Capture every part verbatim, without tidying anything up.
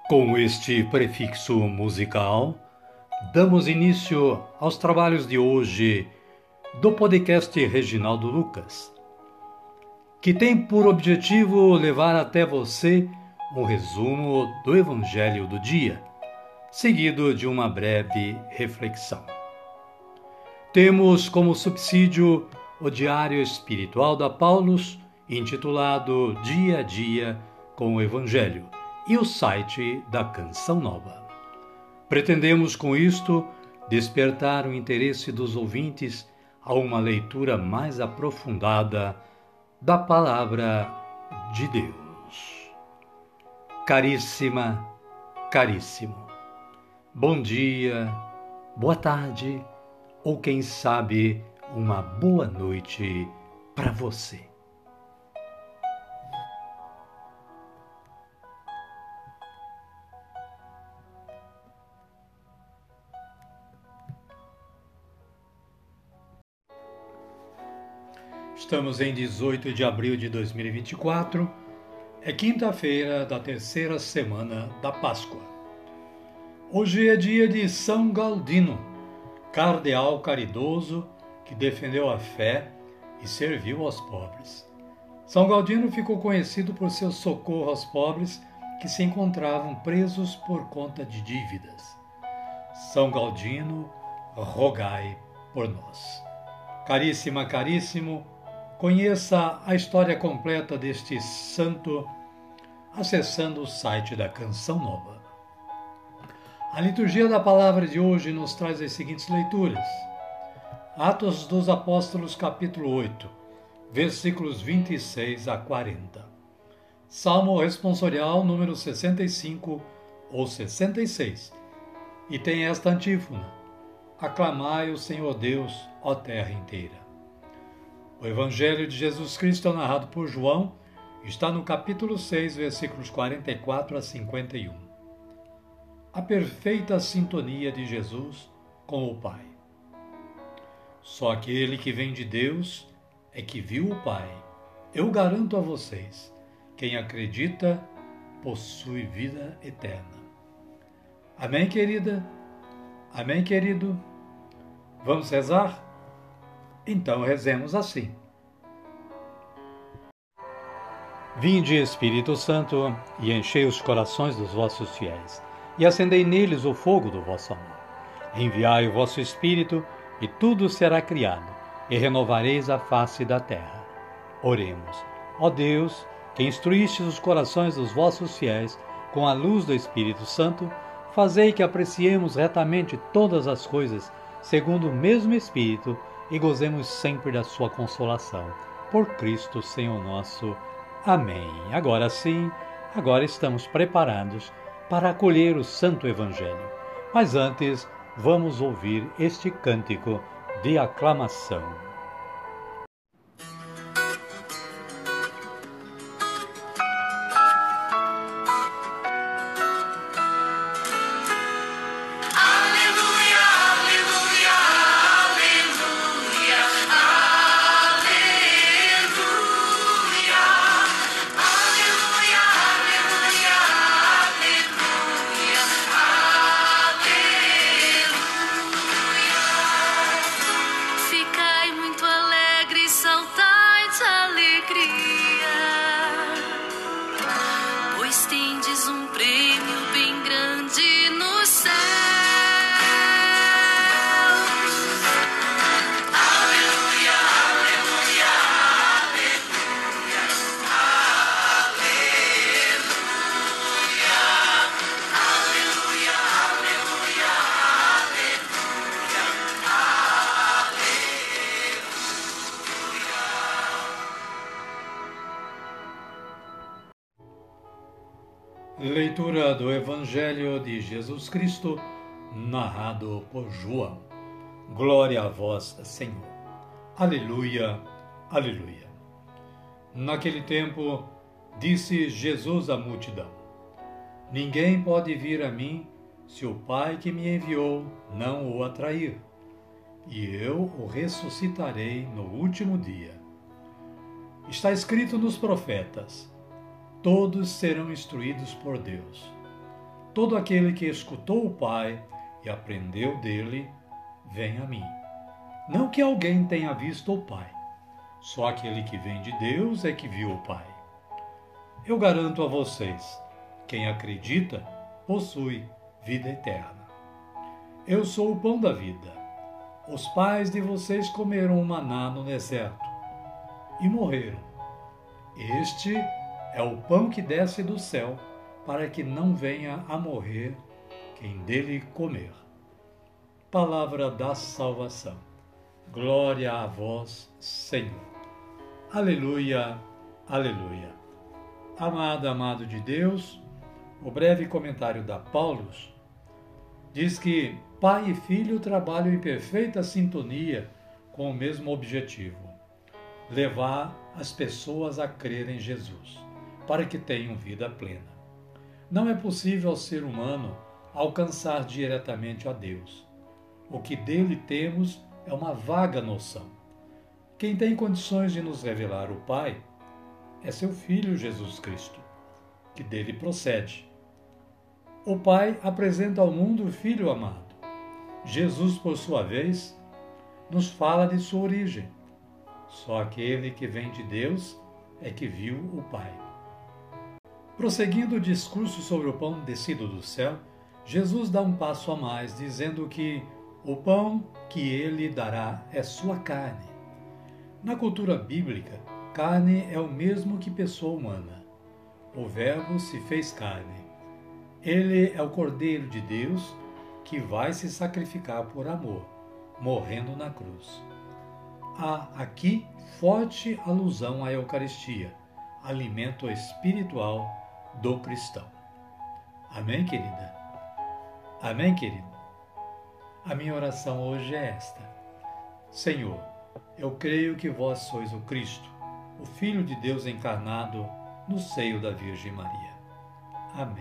Com este prefixo musical, damos início aos trabalhos de hoje do podcast Reginaldo Lucas, que tem por objetivo levar até você um resumo do Evangelho do dia, seguido de uma breve reflexão. Temos como subsídio o Diário Espiritual da Paulus, intitulado Dia a Dia com o Evangelho, e o site da Canção Nova. Pretendemos com isto despertar o interesse dos ouvintes a uma leitura mais aprofundada da Palavra de Deus. Caríssima, caríssimo, bom dia, boa tarde ou quem sabe uma boa noite para você. Estamos em dezoito de abril de dois mil e vinte e quatro, é quinta-feira da terceira semana da Páscoa. Hoje é dia de São Galdino, cardeal caridoso que defendeu a fé e serviu aos pobres. São Galdino ficou conhecido por seu socorro aos pobres que se encontravam presos por conta de dívidas. São Galdino, rogai por nós. Caríssima, caríssimo, conheça a história completa deste santo acessando o site da Canção Nova. A liturgia da palavra de hoje nos traz as seguintes leituras. Atos dos Apóstolos, capítulo oito, versículos vinte e seis a quarenta. Salmo responsorial número sessenta e cinco ou sessenta e seis. E tem esta antífona: aclamai o Senhor Deus, ó terra inteira. O Evangelho de Jesus Cristo, narrado por João, está no capítulo seis, versículos quarenta e quatro a cinquenta e um. A perfeita sintonia de Jesus com o Pai. Só aquele que vem de Deus é que viu o Pai. Eu garanto a vocês, quem acredita possui vida eterna. Amém, querida? Amém, querido? Vamos rezar? Então rezemos assim. Vinde, Espírito Santo, e enchei os corações dos vossos fiéis, e acendei neles o fogo do vosso amor. Enviai o vosso Espírito, e tudo será criado, e renovareis a face da terra. Oremos. Ó Deus, que instruístes os corações dos vossos fiéis com a luz do Espírito Santo, fazei que apreciemos retamente todas as coisas, segundo o mesmo Espírito, e gozemos sempre da sua consolação. Por Cristo, Senhor nosso. Amém. Agora sim, agora estamos preparados para acolher o Santo Evangelho. Mas antes, vamos ouvir este cântico de aclamação. Leitura do Evangelho de Jesus Cristo, narrado por João. Glória a vós, Senhor. Aleluia, aleluia. Naquele tempo, disse Jesus à multidão: ninguém pode vir a mim se o Pai que me enviou não o atrair, e eu o ressuscitarei no último dia. Está escrito nos profetas: todos serão instruídos por Deus. Todo aquele que escutou o Pai e aprendeu dele, vem a mim. Não que alguém tenha visto o Pai, só aquele que vem de Deus é que viu o Pai. Eu garanto a vocês, quem acredita possui vida eterna. Eu sou o pão da vida. Os pais de vocês comeram o maná no deserto e morreram. Este é o pão que desce do céu, para que não venha a morrer quem dele comer. Palavra da salvação. Glória a vós, Senhor. Aleluia, aleluia. Amado, amado de Deus, o breve comentário da Paulus diz que pai e filho trabalham em perfeita sintonia com o mesmo objetivo: levar as pessoas a crer em Jesus, para que tenham vida plena. Não é possível ao ser humano alcançar diretamente a Deus. O que dele temos é uma vaga noção. Quem tem condições de nos revelar o Pai é seu Filho Jesus Cristo, que dele procede. O Pai apresenta ao mundo o Filho amado. Jesus, por sua vez, nos fala de sua origem. Só aquele que vem de Deus é que viu o Pai. Prosseguindo o discurso sobre o pão descido do céu, Jesus dá um passo a mais, dizendo que o pão que ele dará é sua carne. Na cultura bíblica, carne é o mesmo que pessoa humana. O Verbo se fez carne. Ele é o Cordeiro de Deus que vai se sacrificar por amor, morrendo na cruz. Há aqui forte alusão à Eucaristia, alimento espiritual do cristão. Amém, querida? Amém, querido? A minha oração hoje é esta: Senhor, eu creio que vós sois o Cristo, o Filho de Deus encarnado no seio da Virgem Maria. Amém.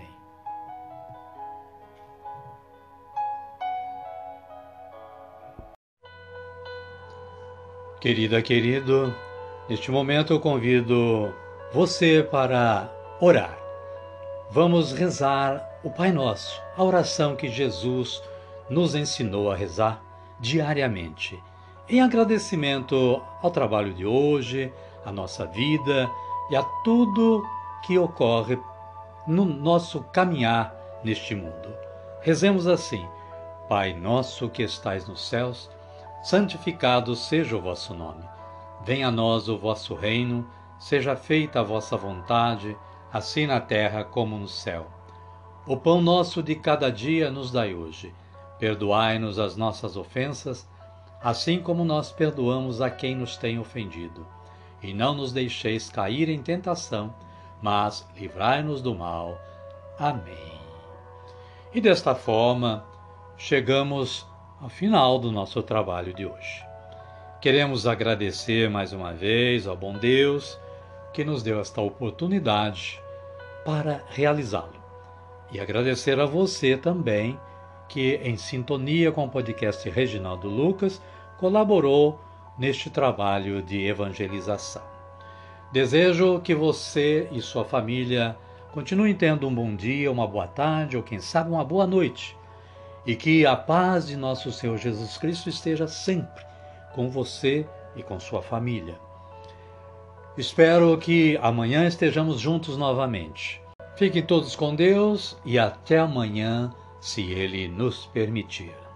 Querida, querido, neste momento eu convido você para orar. Vamos rezar o Pai Nosso, a oração que Jesus nos ensinou a rezar diariamente, em agradecimento ao trabalho de hoje, à nossa vida e a tudo que ocorre no nosso caminhar neste mundo. Rezemos assim: Pai nosso que estais nos céus, santificado seja o vosso nome. Venha a nós o vosso reino, seja feita a vossa vontade, assim na terra como no céu. O pão nosso de cada dia nos dai hoje. Perdoai-nos as nossas ofensas, assim como nós perdoamos a quem nos tem ofendido. E não nos deixeis cair em tentação, mas livrai-nos do mal. Amém. E desta forma, chegamos ao final do nosso trabalho de hoje. Queremos agradecer mais uma vez ao bom Deus que nos deu esta oportunidade para realizá-lo. E agradecer a você também que, em sintonia com o podcast Reginaldo Lucas, colaborou neste trabalho de evangelização. Desejo que você e sua família continuem tendo um bom dia, uma boa tarde ou, quem sabe, uma boa noite. E que a paz de nosso Senhor Jesus Cristo esteja sempre com você e com sua família. Espero que amanhã estejamos juntos novamente. Fiquem todos com Deus e até amanhã, se Ele nos permitir.